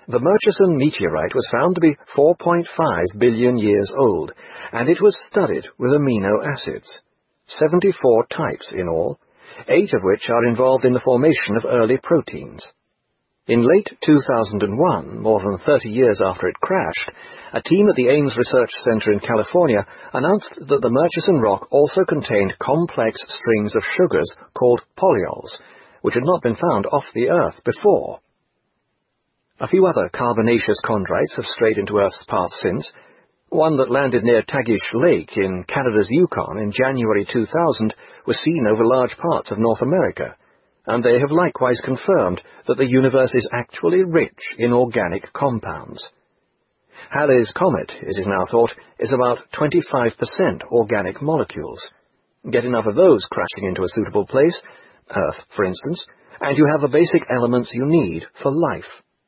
The Murchison meteorite was found to be 4.5 billion years old, and it was studied with amino acids, 74 types in all, 8 of which are involved in the formation of early proteins. In late 2001, more than 30 years after it crashed, a team at the Ames Research Center in California announced that the Murchison rock also contained complex strings of sugars called polyols, which had not been found off the Earth before. A few other carbonaceous chondrites have strayed into Earth's path since. One that landed near Tagish Lake in Canada's Yukon in January 2000 was seen over large parts of North America, and they have likewise confirmed that the universe is actually rich in organic compounds. Halley's Comet, it is now thought, is about 25% organic molecules. Get enough of those crashing into a suitable place, Earth, for instance, and you have the basic elements you need for life.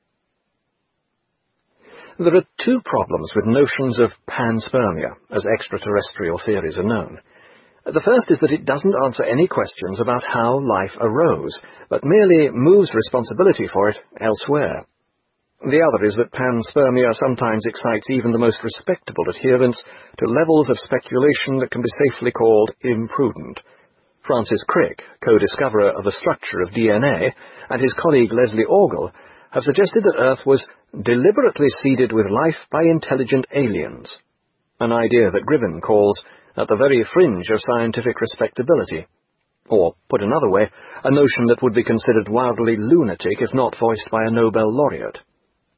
There are two problems with notions of panspermia, as extraterrestrial theories are known. The first is that it doesn't answer any questions about how life arose, but merely moves responsibility for it elsewhere. The other is that panspermia sometimes excites even the most respectable adherents to levels of speculation that can be safely called imprudent. Francis Crick, co-discoverer of the structure of DNA, and his colleague Leslie Orgel have suggested that Earth was deliberately seeded with life by intelligent aliens, an idea that Griven calls at the very fringe of scientific respectability, or, put another way, a notion that would be considered wildly lunatic if not voiced by a Nobel laureate.